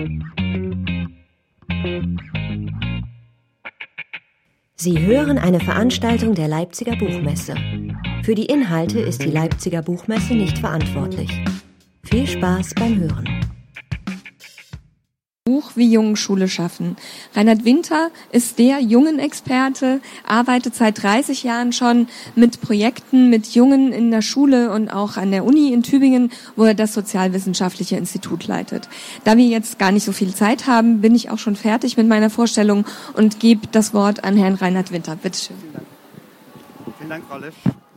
Sie hören eine Veranstaltung der Leipziger Buchmesse. Für die Inhalte ist die Leipziger Buchmesse nicht verantwortlich. Viel Spaß beim Hören. Buch Wie Jungen Schule schaffen. Reinhard Winter ist der Jungen-Experte, arbeitet seit 30 Jahren schon mit Projekten mit Jungen in der Schule und auch an der Uni in Tübingen, wo er das Sozialwissenschaftliche Institut leitet. Da wir jetzt gar nicht so viel Zeit haben, bin ich auch schon fertig mit meiner Vorstellung und gebe das Wort an Herrn Reinhard Winter. Bitte schön. Vielen Dank, Frau Lesch.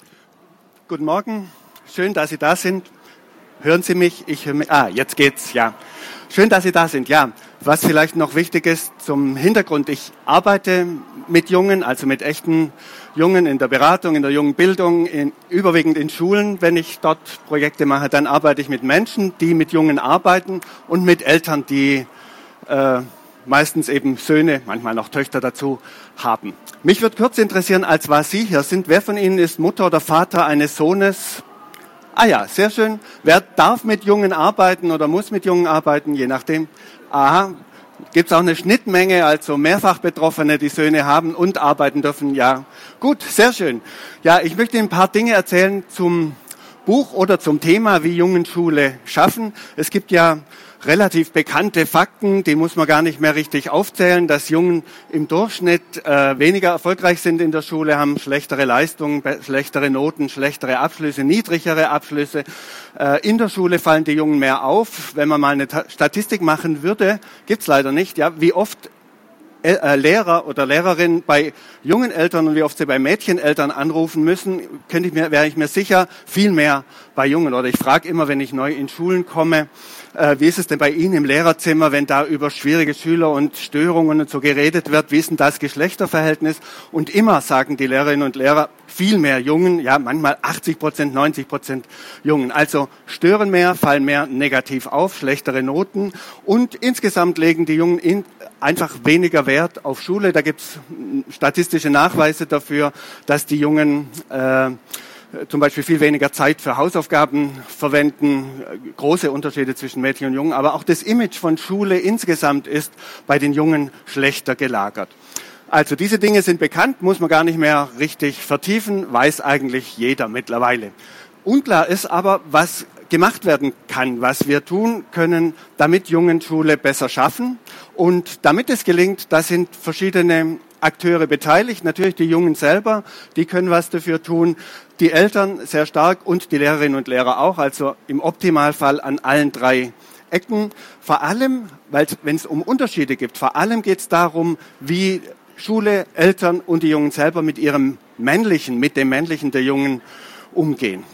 Guten Morgen. Schön, dass Sie da sind. Hören Sie mich? Ich höre mich. Jetzt geht's, ja. Schön, dass Sie da sind. Ja, was vielleicht noch wichtig ist zum Hintergrund. Ich arbeite mit Jungen, also mit echten Jungen in der Beratung, in der jungen Bildung, überwiegend in Schulen. Wenn ich dort Projekte mache, dann arbeite ich mit Menschen, die mit Jungen arbeiten und mit Eltern, die meistens eben Söhne, manchmal noch Töchter dazu haben. Mich würde kurz interessieren, als was Sie hier sind. Wer von Ihnen ist Mutter oder Vater eines Sohnes? Ja, sehr schön. Wer darf mit Jungen arbeiten oder muss mit Jungen arbeiten, je nachdem? Gibt es auch eine Schnittmenge, also mehrfach Betroffene, die Söhne haben und arbeiten dürfen? Ja, gut, sehr schön. Ja, ich möchte Ihnen ein paar Dinge erzählen zum Buch oder zum Thema, wie Jungen Schule schaffen. Es gibt ja relativ bekannte Fakten, die muss man gar nicht mehr richtig aufzählen, dass Jungen im Durchschnitt weniger erfolgreich sind in der Schule, haben schlechtere Leistungen, schlechtere Noten, schlechtere Abschlüsse, niedrigere Abschlüsse. In der Schule fallen die Jungen mehr auf. Wenn man mal eine Statistik machen würde, gibt's leider nicht, ja, wie oft Lehrer oder Lehrerinnen bei jungen Eltern und wie oft sie bei Mädcheneltern anrufen müssen, wäre ich mir sicher, viel mehr bei Jungen. Oder ich frage immer, wenn ich neu in Schulen komme, wie ist es denn bei Ihnen im Lehrerzimmer, wenn da über schwierige Schüler und Störungen und so geredet wird? Wie ist denn das Geschlechterverhältnis? Und immer sagen die Lehrerinnen und Lehrer, viel mehr Jungen, ja manchmal 80%, 90% Jungen. Also stören mehr, fallen mehr negativ auf, schlechtere Noten und insgesamt legen die Jungen einfach weniger Wert auf Schule. Da gibt's statistische Nachweise dafür, dass die Jungen zum Beispiel viel weniger Zeit für Hausaufgaben verwenden, große Unterschiede zwischen Mädchen und Jungen, aber auch das Image von Schule insgesamt ist bei den Jungen schlechter gelagert. Also diese Dinge sind bekannt, muss man gar nicht mehr richtig vertiefen, weiß eigentlich jeder mittlerweile. Unklar ist aber, was gemacht werden kann, was wir tun können, damit Jungen Schule besser schaffen. Und damit es gelingt, da sind verschiedene Akteure beteiligt. Natürlich die Jungen selber, die können was dafür tun. Die Eltern sehr stark und die Lehrerinnen und Lehrer auch. Also im Optimalfall an allen 3 Ecken. Vor allem, weil wenn es um Unterschiede gibt, vor allem geht es darum, wie Schule, Eltern und die Jungen selber mit dem Männlichen der Jungen umgehen.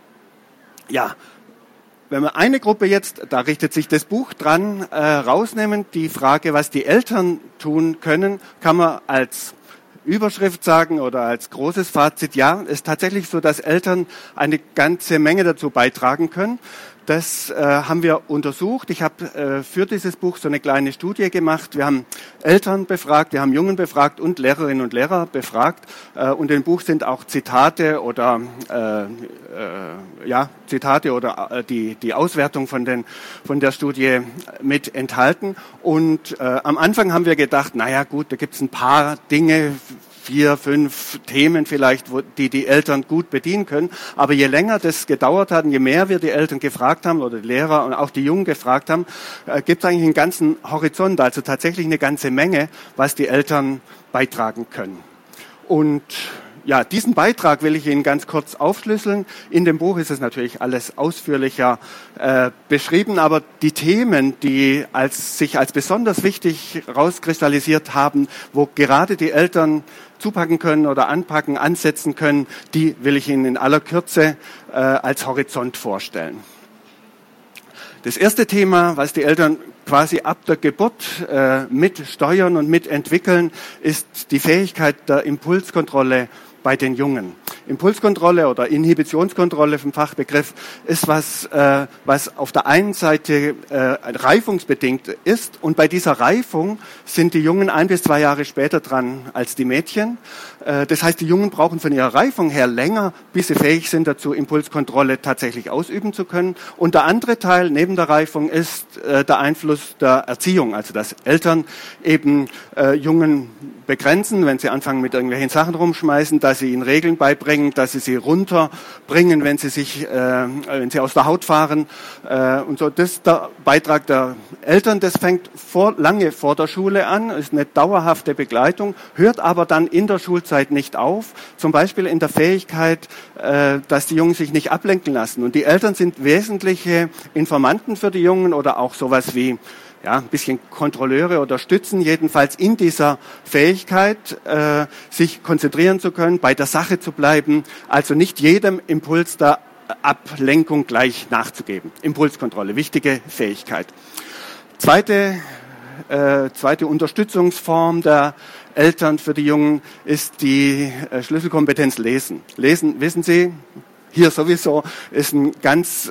Ja. Wenn wir eine Gruppe jetzt, da richtet sich das Buch dran, rausnehmen, die Frage, was die Eltern tun können, kann man als Überschrift sagen oder als großes Fazit, ja, es ist tatsächlich so, dass Eltern eine ganze Menge dazu beitragen können. Das haben wir untersucht. Ich habe für dieses Buch so eine kleine Studie gemacht. Wir haben Eltern befragt, wir haben Jungen befragt und Lehrerinnen und Lehrer befragt. Und im Buch sind auch Zitate oder die Auswertung von der Studie mit enthalten. Und am Anfang haben wir gedacht, naja gut, da gibt es ein paar Dinge, 4, 5 Themen vielleicht, die Eltern gut bedienen können. Aber je länger das gedauert hat und je mehr wir die Eltern gefragt haben oder die Lehrer und auch die Jungen gefragt haben, gibt es eigentlich einen ganzen Horizont, also tatsächlich eine ganze Menge, was die Eltern beitragen können. Und ja, diesen Beitrag will ich Ihnen ganz kurz aufschlüsseln. In dem Buch ist es natürlich alles ausführlicher beschrieben, aber die Themen, die sich als besonders wichtig rauskristallisiert haben, wo gerade die Eltern zupacken können oder anpacken, ansetzen können, die will ich Ihnen in aller Kürze als Horizont vorstellen. Das erste Thema, was die Eltern quasi ab der Geburt mit steuern und mit entwickeln, ist die Fähigkeit der Impulskontrolle bei den Jungen. Impulskontrolle oder Inhibitionskontrolle vom Fachbegriff ist was auf der einen Seite reifungsbedingt ist, und bei dieser Reifung sind die Jungen 1 bis 2 Jahre später dran als die Mädchen. Das heißt, die Jungen brauchen von ihrer Reifung her länger, bis sie fähig sind dazu, Impulskontrolle tatsächlich ausüben zu können. Und der andere Teil neben der Reifung ist der Einfluss der Erziehung, also dass Eltern eben Jungen begrenzen, wenn sie anfangen mit irgendwelchen Sachen rumschmeißen, dass sie ihnen Regeln beibringen, dass sie runterbringen, wenn sie aus der Haut fahren und so. Das ist der Beitrag der Eltern. Das fängt lange vor der Schule an, ist eine dauerhafte Begleitung, hört aber dann in der Schulzeit nicht auf. Zum Beispiel in der Fähigkeit, dass die Jungen sich nicht ablenken lassen. Und die Eltern sind wesentliche Informanten für die Jungen oder auch sowas wie ein bisschen Kontrolleure oder Stützen, jedenfalls in dieser Fähigkeit, sich konzentrieren zu können, bei der Sache zu bleiben, also nicht jedem Impuls der Ablenkung gleich nachzugeben. Impulskontrolle, wichtige Fähigkeit. Zweite Unterstützungsform der Eltern für die Jungen ist die Schlüsselkompetenz Lesen. Lesen, wissen Sie, hier sowieso ist eine ganz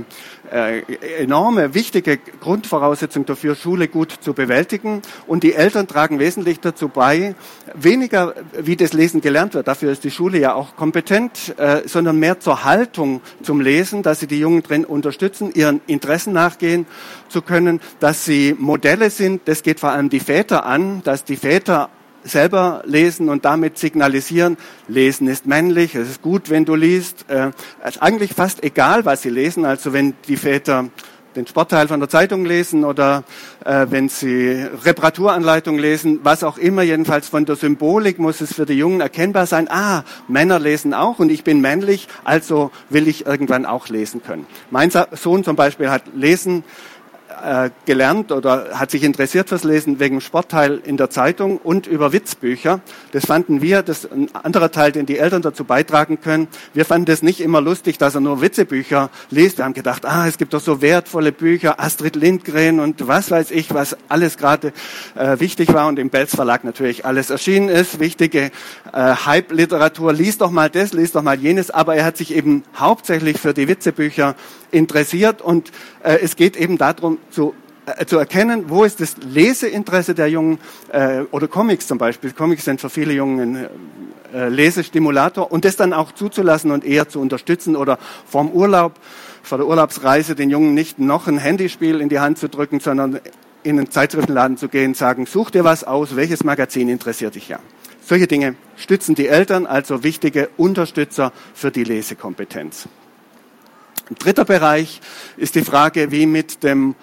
enorme, wichtige Grundvoraussetzung dafür, Schule gut zu bewältigen. Und die Eltern tragen wesentlich dazu bei, weniger wie das Lesen gelernt wird, dafür ist die Schule ja auch kompetent, sondern mehr zur Haltung zum Lesen, dass sie die Jungen drin unterstützen, ihren Interessen nachgehen zu können, dass sie Modelle sind. Das geht vor allem die Väter an, dass die Väter selber lesen und damit signalisieren, Lesen ist männlich, es ist gut, wenn du liest. Es ist eigentlich fast egal, was sie lesen. Also wenn die Väter den Sportteil von der Zeitung lesen oder wenn sie Reparaturanleitung lesen, was auch immer, jedenfalls von der Symbolik muss es für die Jungen erkennbar sein, Männer lesen auch und ich bin männlich, also will ich irgendwann auch lesen können. Mein Sohn zum Beispiel hat Lesen gelernt oder hat sich interessiert fürs Lesen wegen Sportteil in der Zeitung und über Witzbücher. Das fanden wir, das ist ein anderer Teil, den die Eltern dazu beitragen können. Wir fanden das nicht immer lustig, dass er nur Witzebücher liest. Wir haben gedacht, es gibt doch so wertvolle Bücher, Astrid Lindgren und was weiß ich, was alles gerade wichtig war und im Belz Verlag natürlich alles erschienen ist. Wichtige Hype-Literatur. Lies doch mal das, lies doch mal jenes. Aber er hat sich eben hauptsächlich für die Witzebücher interessiert und es geht eben darum, zu erkennen, wo ist das Leseinteresse der Jungen oder Comics zum Beispiel. Comics sind für viele Jungen ein Lesestimulator und das dann auch zuzulassen und eher zu unterstützen oder vor der Urlaubsreise den Jungen nicht noch ein Handyspiel in die Hand zu drücken, sondern in einen Zeitschriftenladen zu gehen, sagen, such dir was aus, welches Magazin interessiert dich ja. Solche Dinge stützen die Eltern, also wichtige Unterstützer für die Lesekompetenz. Ein dritter Bereich ist die Frage, wie mit dem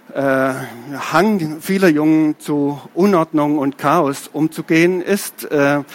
Hang vieler Jungen zu Unordnung und Chaos umzugehen ist.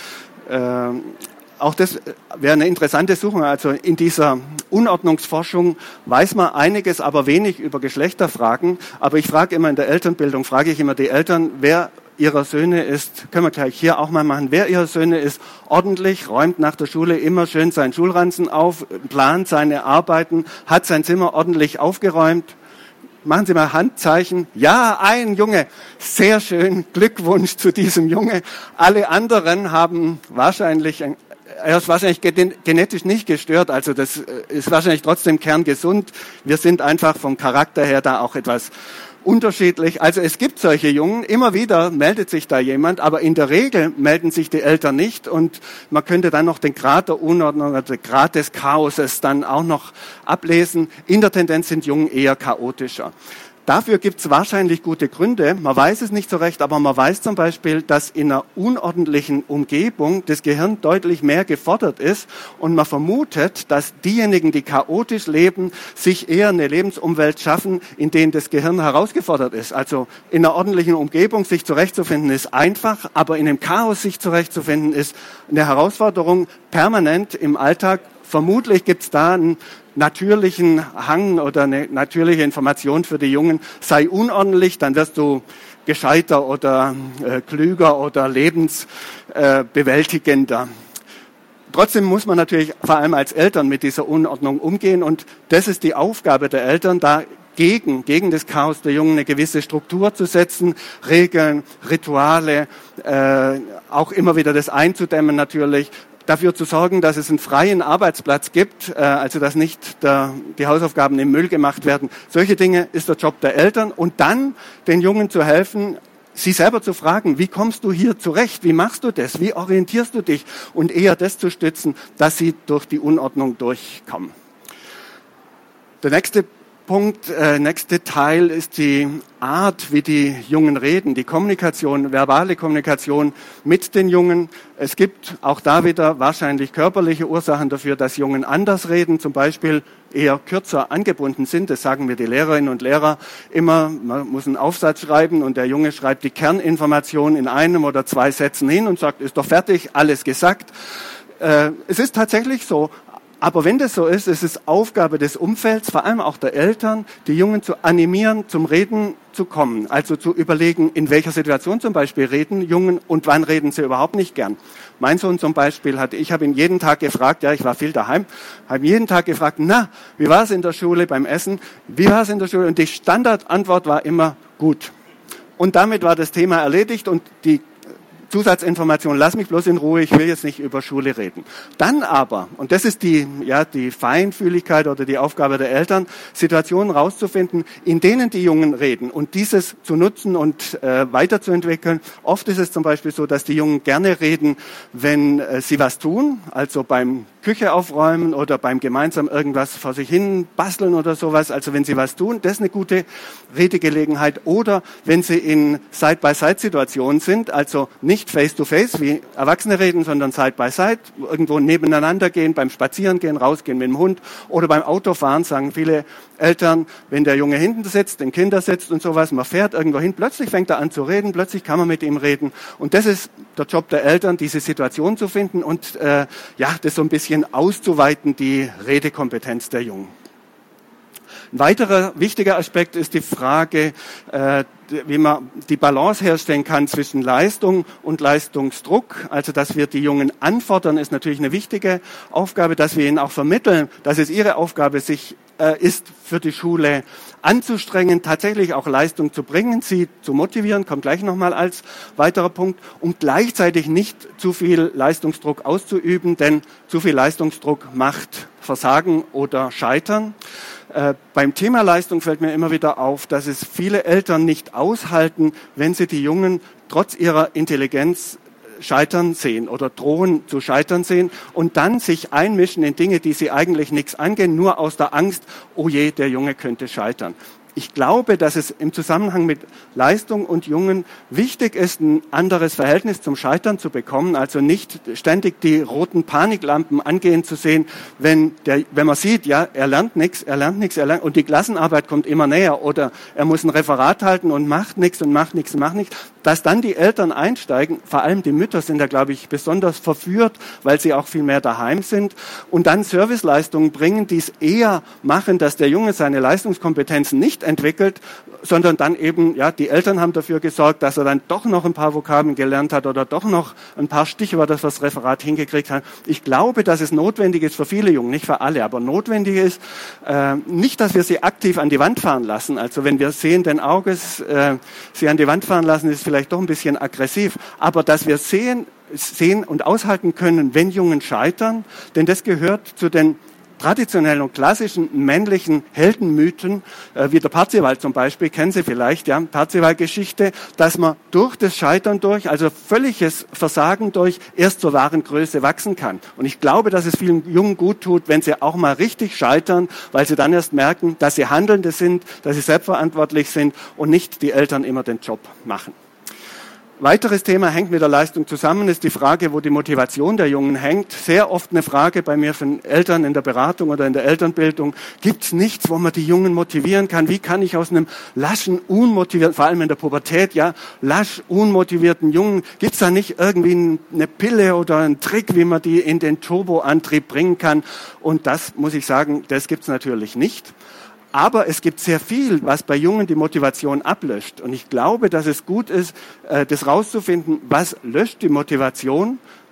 Auch das wäre eine interessante Suche. Also in dieser Unordnungsforschung weiß man einiges, aber wenig über Geschlechterfragen. Aber ich frage immer in der Elternbildung, die Eltern, wer ihrer Söhne ist, können wir gleich hier auch mal machen, wer ihrer Söhne ist ordentlich, räumt nach der Schule immer schön seinen Schulranzen auf, plant seine Arbeiten, hat sein Zimmer ordentlich aufgeräumt. Machen Sie mal Handzeichen. Ja, ein Junge. Sehr schön. Glückwunsch zu diesem Junge. Alle anderen haben er ist wahrscheinlich genetisch nicht gestört, also das ist wahrscheinlich trotzdem kerngesund. Wir sind einfach vom Charakter her da auch etwas unterschiedlich. Also es gibt solche Jungen, immer wieder meldet sich da jemand, aber in der Regel melden sich die Eltern nicht und man könnte dann noch den Grad der Unordnung oder den Grad des Chaoses dann auch noch ablesen. In der Tendenz sind Jungen eher chaotischer. Dafür gibt es wahrscheinlich gute Gründe. Man weiß es nicht so recht, aber man weiß zum Beispiel, dass in einer unordentlichen Umgebung das Gehirn deutlich mehr gefordert ist und man vermutet, dass diejenigen, die chaotisch leben, sich eher eine Lebensumwelt schaffen, in denen das Gehirn herausgefordert ist. Also in einer ordentlichen Umgebung sich zurechtzufinden ist einfach, aber in einem Chaos sich zurechtzufinden ist eine Herausforderung permanent im Alltag. Vermutlich gibt es da einen natürlichen Hang oder eine natürliche Information für die Jungen. Sei unordentlich, dann wirst du gescheiter oder klüger oder lebensbewältigender. Trotzdem muss man natürlich vor allem als Eltern mit dieser Unordnung umgehen und das ist die Aufgabe der Eltern, da gegen das Chaos der Jungen eine gewisse Struktur zu setzen, Regeln, Rituale, auch immer wieder das einzudämmen natürlich, dafür zu sorgen, dass es einen freien Arbeitsplatz gibt, also dass nicht die Hausaufgaben im Müll gemacht werden. Solche Dinge ist der Job der Eltern. Und dann den Jungen zu helfen, sie selber zu fragen, wie kommst du hier zurecht? Wie machst du das? Wie orientierst du dich? Und eher das zu stützen, dass sie durch die Unordnung durchkommen. Der nächste Punkt, nächste Teil ist die Art, wie die Jungen reden, die Kommunikation, verbale Kommunikation mit den Jungen. Es gibt auch da wieder wahrscheinlich körperliche Ursachen dafür, dass Jungen anders reden, zum Beispiel eher kürzer angebunden sind. Das sagen mir die Lehrerinnen und Lehrer immer. Man muss einen Aufsatz schreiben und der Junge schreibt die Kerninformation in 1 oder 2 Sätzen hin und sagt, ist doch fertig, alles gesagt. Es ist tatsächlich so. Aber wenn das so ist, ist es Aufgabe des Umfelds, vor allem auch der Eltern, die Jungen zu animieren, zum Reden zu kommen. Also zu überlegen, in welcher Situation zum Beispiel reden Jungen und wann reden sie überhaupt nicht gern. Mein Sohn zum Beispiel ich habe ihn jeden Tag gefragt, ich war viel daheim, habe ihn jeden Tag gefragt, wie war es in der Schule beim Essen? Wie war es in der Schule? Und die Standardantwort war immer gut. Und damit war das Thema erledigt und die Zusatzinformation, lass mich bloß in Ruhe, ich will jetzt nicht über Schule reden. Dann aber, und das ist die Feinfühligkeit oder die Aufgabe der Eltern, Situationen rauszufinden, in denen die Jungen reden und dieses zu nutzen und weiterzuentwickeln. Oft ist es zum Beispiel so, dass die Jungen gerne reden, wenn sie was tun, also beim Küche aufräumen oder beim gemeinsam irgendwas vor sich hin basteln oder sowas. Also wenn sie was tun, das ist eine gute Redegelegenheit. Oder wenn sie in Side-by-Side-Situationen sind, also nicht face-to-face, wie Erwachsene reden, sondern Side-by-Side, irgendwo nebeneinander gehen, beim Spazierengehen, rausgehen mit dem Hund oder beim Autofahren, sagen viele Eltern, wenn der Junge hinten sitzt, den Kindersitz und sowas, man fährt irgendwo hin, plötzlich fängt er an zu reden, plötzlich kann man mit ihm reden. Und das ist der Job der Eltern, diese Situation zu finden und das so ein bisschen auszuweiten, die Redekompetenz der Jungen. Ein weiterer wichtiger Aspekt ist die Frage, wie man die Balance herstellen kann zwischen Leistung und Leistungsdruck. Also, dass wir die Jungen anfordern, ist natürlich eine wichtige Aufgabe, dass wir ihnen auch vermitteln, dass es ihre Aufgabe ist, für die Schule anzustrengen, tatsächlich auch Leistung zu bringen, sie zu motivieren, kommt gleich nochmal als weiterer Punkt, und gleichzeitig nicht zu viel Leistungsdruck auszuüben, denn zu viel Leistungsdruck macht Versagen oder Scheitern. Beim Thema Leistung fällt mir immer wieder auf, dass es viele Eltern nicht aushalten, wenn sie die Jungen trotz ihrer Intelligenz scheitern sehen oder drohen zu scheitern sehen und dann sich einmischen in Dinge, die sie eigentlich nichts angehen, nur aus der Angst, oh je, der Junge könnte scheitern. Ich glaube, dass es im Zusammenhang mit Leistung und Jungen wichtig ist, ein anderes Verhältnis zum Scheitern zu bekommen, also nicht ständig die roten Paniklampen angehen zu sehen, wenn man sieht, er lernt nichts und die Klassenarbeit kommt immer näher oder er muss ein Referat halten und macht nichts, dass dann die Eltern einsteigen, vor allem die Mütter sind da, glaube ich, besonders verführt, weil sie auch viel mehr daheim sind und dann Serviceleistungen bringen, die es eher machen, dass der Junge seine Leistungskompetenzen nicht entwickelt, sondern dann eben, die Eltern haben dafür gesorgt, dass er dann doch noch ein paar Vokabeln gelernt hat oder doch noch ein paar Stichwörter fürs Referat hingekriegt hat. Ich glaube, dass es notwendig ist für viele Jungen, nicht für alle, aber notwendig ist, nicht, dass wir sie aktiv an die Wand fahren lassen. Also wenn wir sehenden Auges sie an die Wand fahren lassen, ist vielleicht doch ein bisschen aggressiv, aber dass wir sehen und aushalten können, wenn Jungen scheitern, denn das gehört zu den traditionellen und klassischen männlichen Heldenmythen, wie der Parzival zum Beispiel, kennen Sie vielleicht, Parzival-Geschichte, dass man durch das Scheitern also völliges Versagen erst zur wahren Größe wachsen kann. Und ich glaube, dass es vielen Jungen gut tut, wenn sie auch mal richtig scheitern, weil sie dann erst merken, dass sie Handelnde sind, dass sie selbstverantwortlich sind und nicht die Eltern immer den Job machen. Weiteres Thema hängt mit der Leistung zusammen, ist die Frage, wo die Motivation der Jungen hängt. Sehr oft eine Frage bei mir von Eltern in der Beratung oder in der Elternbildung. Gibt es nichts, wo man die Jungen motivieren kann? Wie kann ich aus einem laschen, unmotivierten, vor allem in der Pubertät, lasch, unmotivierten Jungen, gibt es da nicht irgendwie eine Pille oder einen Trick, wie man die in den Turboantrieb bringen kann? Und das, muss ich sagen, das gibt es natürlich nicht. Aber es gibt sehr viel, was bei Jungen die Motivation ablöscht. Und ich glaube, dass es gut ist, das rauszufinden, was löscht die Motivation.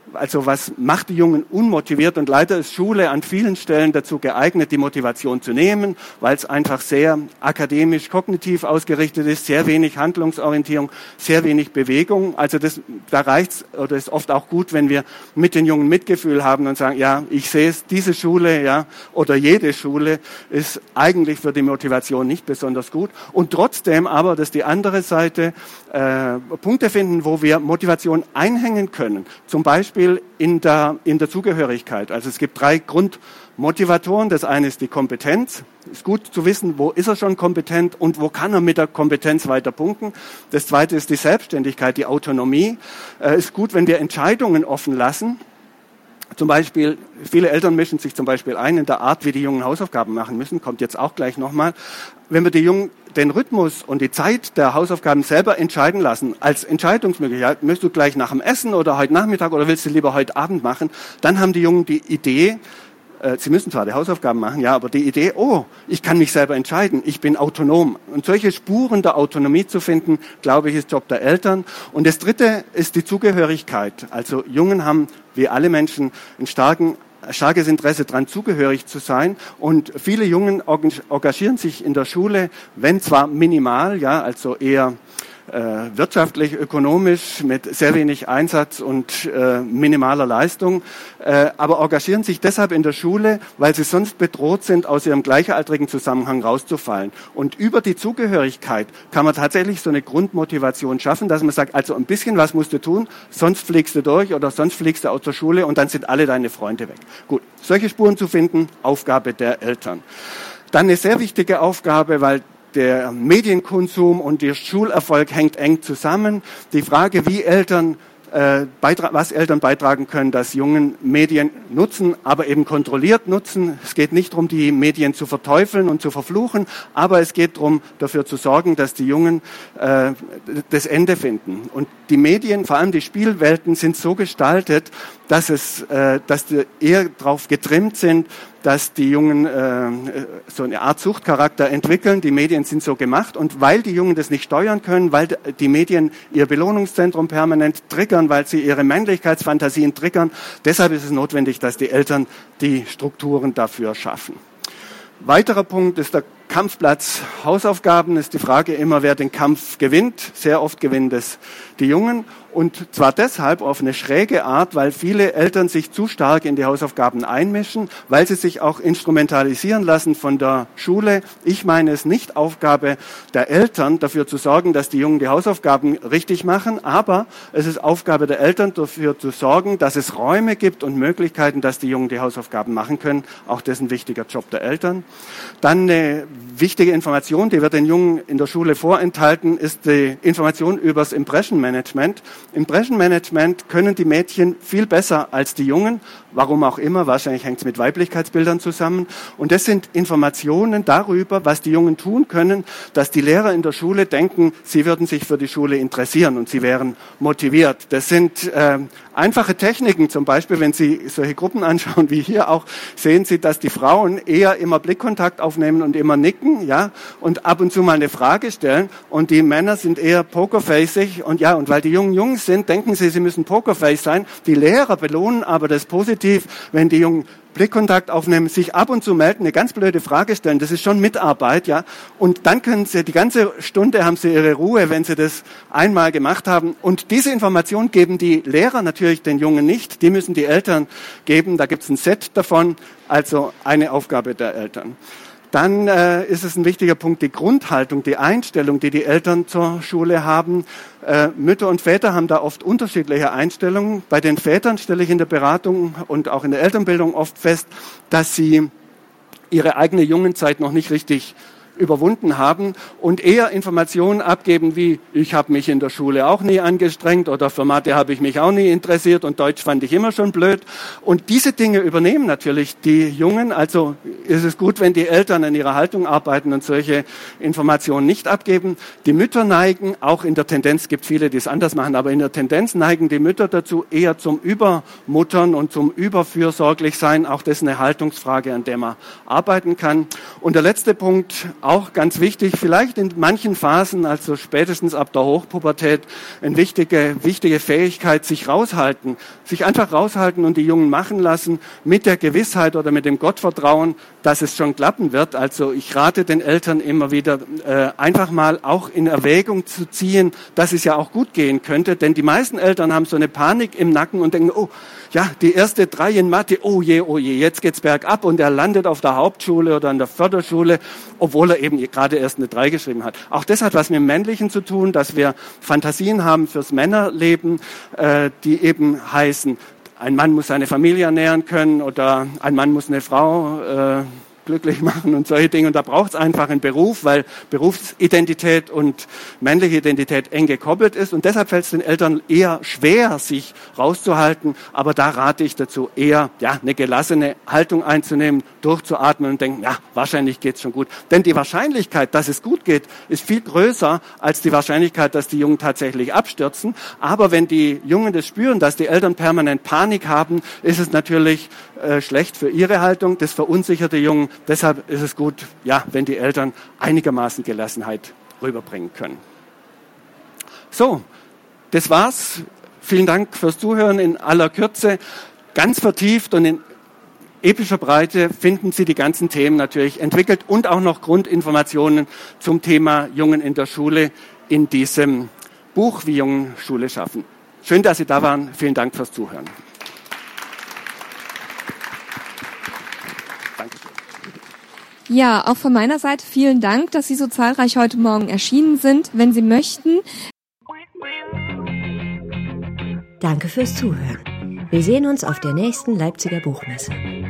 Also was macht die Jungen unmotiviert? Und leider ist Schule an vielen Stellen dazu geeignet, die Motivation zu nehmen, weil es einfach sehr akademisch, kognitiv ausgerichtet ist, sehr wenig Handlungsorientierung, sehr wenig Bewegung. Also da reicht's oder ist oft auch gut, wenn wir mit den Jungen Mitgefühl haben und sagen, ja, ich sehe es, diese Schule, ja, oder jede Schule ist eigentlich für die Motivation nicht besonders gut. Und trotzdem aber, das ist die andere Seite, Punkte finden, wo wir Motivation einhängen können. Zum Beispiel in der Zugehörigkeit. Also es gibt 3 Grundmotivatoren. Das eine ist die Kompetenz. Ist gut zu wissen, wo ist er schon kompetent und wo kann er mit der Kompetenz weiter punkten. Das zweite ist die Selbstständigkeit, die Autonomie. Ist gut, wenn wir Entscheidungen offen lassen. Zum Beispiel, viele Eltern mischen sich zum Beispiel ein in der Art, wie die Jungen Hausaufgaben machen müssen. Kommt jetzt auch gleich nochmal. Wenn wir die Jungen den Rhythmus und die Zeit der Hausaufgaben selber entscheiden lassen, als Entscheidungsmöglichkeit, möchtest du gleich nach dem Essen oder heute Nachmittag oder willst du lieber heute Abend machen, dann haben die Jungen die Idee, sie müssen zwar die Hausaufgaben machen, ja, aber die Idee, oh, ich kann mich selber entscheiden, ich bin autonom. Und solche Spuren der Autonomie zu finden, glaube ich, ist Job der Eltern. Und das Dritte ist die Zugehörigkeit. Also Jungen haben, wie alle Menschen, ein starkes Interesse daran, zugehörig zu sein. Und viele Jungen engagieren sich in der Schule, wenn zwar minimal, ja, also eher wirtschaftlich, ökonomisch, mit sehr wenig Einsatz und minimaler Leistung, aber engagieren sich deshalb in der Schule, weil sie sonst bedroht sind, aus ihrem gleichaltrigen Zusammenhang rauszufallen. Und über die Zugehörigkeit kann man tatsächlich so eine Grundmotivation schaffen, dass man sagt, also ein bisschen was musst du tun, sonst fliegst du durch oder sonst fliegst du aus der Schule und dann sind alle deine Freunde weg. Gut, solche Spuren zu finden, Aufgabe der Eltern. Dann eine sehr wichtige Aufgabe, weil der Medienkonsum und der Schulerfolg hängt eng zusammen. Die Frage, was Eltern beitragen können, dass Jungen Medien nutzen, aber eben kontrolliert nutzen. Es geht nicht darum, die Medien zu verteufeln und zu verfluchen, aber es geht darum, dafür zu sorgen, dass die Jungen das Ende finden. Und die Medien, vor allem die Spielwelten, sind so gestaltet, dass die eher darauf getrimmt sind, dass die Jungen so eine Art Suchtcharakter entwickeln. Die Medien sind so gemacht und weil die Jungen das nicht steuern können, weil die Medien ihr Belohnungszentrum permanent triggern, weil sie ihre Männlichkeitsfantasien triggern, deshalb ist es notwendig, dass die Eltern die Strukturen dafür schaffen. Weiterer Punkt ist der Kampfplatz Hausaufgaben. Ist die Frage immer, wer den Kampf gewinnt. Sehr oft gewinnen das die Jungen. Und zwar deshalb auf eine schräge Art, weil viele Eltern sich zu stark in die Hausaufgaben einmischen, weil sie sich auch instrumentalisieren lassen von der Schule. Ich meine, es ist nicht Aufgabe der Eltern, dafür zu sorgen, dass die Jungen die Hausaufgaben richtig machen, aber es ist Aufgabe der Eltern, dafür zu sorgen, dass es Räume gibt und Möglichkeiten, dass die Jungen die Hausaufgaben machen können. Auch das ist ein wichtiger Job der Eltern. Dann eine wichtige Information, die wird den Jungen in der Schule vorenthalten, ist die Information über das Impression Management. Impression Management können die Mädchen viel besser als die Jungen, warum auch immer, wahrscheinlich hängt es mit Weiblichkeitsbildern zusammen. Und das sind Informationen darüber, was die Jungen tun können, dass die Lehrer in der Schule denken, sie würden sich für die Schule interessieren und sie wären motiviert. Das sind einfache Techniken, zum Beispiel, wenn Sie solche Gruppen anschauen wie hier auch, sehen Sie, dass die Frauen eher immer Blickkontakt aufnehmen und immer nicken, ja, und ab und zu mal eine Frage stellen und die Männer sind eher pokerfaceig und ja, und weil die Jungen jung sind, denken sie müssen pokerface sein. Die Lehrer belohnen aber das positiv, wenn die Jungen Blickkontakt aufnehmen, sich ab und zu melden, eine ganz blöde Frage stellen, das ist schon Mitarbeit, ja. Und dann können sie, die ganze Stunde haben sie ihre Ruhe, wenn sie das einmal gemacht haben. Und diese Information geben die Lehrer natürlich den Jungen nicht, die müssen die Eltern geben, da gibt es ein Set davon, also eine Aufgabe der Eltern. Dann ist es ein wichtiger Punkt, die Grundhaltung, die Einstellung, die die Eltern zur Schule haben. Mütter und Väter haben da oft unterschiedliche Einstellungen. Bei den Vätern stelle ich in der Beratung und auch in der Elternbildung oft fest, dass sie ihre eigene Jungenzeit noch nicht richtig überwunden haben und eher Informationen abgeben wie, ich habe mich in der Schule auch nie angestrengt oder für Mathe habe ich mich auch nie interessiert und Deutsch fand ich immer schon blöd. Und diese Dinge übernehmen natürlich die Jungen, also ist es gut, wenn die Eltern an ihrer Haltung arbeiten und solche Informationen nicht abgeben. Die Mütter neigen, auch in der Tendenz gibt viele, die es anders machen, aber in der Tendenz neigen die Mütter dazu, eher zum Übermuttern und zum Überfürsorglich sein. Auch das ist eine Haltungsfrage, an der man arbeiten kann. Und der letzte Punkt, auch ganz wichtig, vielleicht in manchen Phasen, also spätestens ab der Hochpubertät, eine wichtige Fähigkeit, sich einfach raushalten und die Jungen machen lassen, mit der Gewissheit oder mit dem Gottvertrauen, dass es schon klappen wird. Also ich rate den Eltern immer wieder, einfach mal auch in Erwägung zu ziehen, dass es ja auch gut gehen könnte, denn die meisten Eltern haben so eine Panik im Nacken und denken, oh, ja, die erste 3 in Mathe, oh je, jetzt geht's bergab und er landet auf der Hauptschule oder an der Förderschule, obwohl er eben gerade erst eine 3 geschrieben hat. Auch das hat was mit dem Männlichen zu tun, dass wir Fantasien haben fürs Männerleben, die eben heißen, ein Mann muss seine Familie ernähren können oder ein Mann muss eine Frau glücklich machen und solche Dinge. Und da braucht es einfach einen Beruf, weil Berufsidentität und männliche Identität eng gekoppelt ist. Und deshalb fällt es den Eltern eher schwer, sich rauszuhalten. Aber da rate ich dazu, eher eine gelassene Haltung einzunehmen, durchzuatmen und denken, ja, wahrscheinlich geht's schon gut. Denn die Wahrscheinlichkeit, dass es gut geht, ist viel größer als die Wahrscheinlichkeit, dass die Jungen tatsächlich abstürzen. Aber wenn die Jungen das spüren, dass die Eltern permanent Panik haben, ist es natürlich schlecht für ihre Haltung. Das verunsichert die Jungen. Deshalb ist es gut, wenn die Eltern einigermaßen Gelassenheit rüberbringen können. So, das war's. Vielen Dank fürs Zuhören in aller Kürze. Ganz vertieft und in epischer Breite finden Sie die ganzen Themen natürlich entwickelt und auch noch Grundinformationen zum Thema Jungen in der Schule in diesem Buch, wie Jungen Schule schaffen. Schön, dass Sie da waren. Vielen Dank fürs Zuhören. Ja, auch von meiner Seite vielen Dank, dass Sie so zahlreich heute Morgen erschienen sind. Wenn Sie möchten. Danke fürs Zuhören. Wir sehen uns auf der nächsten Leipziger Buchmesse.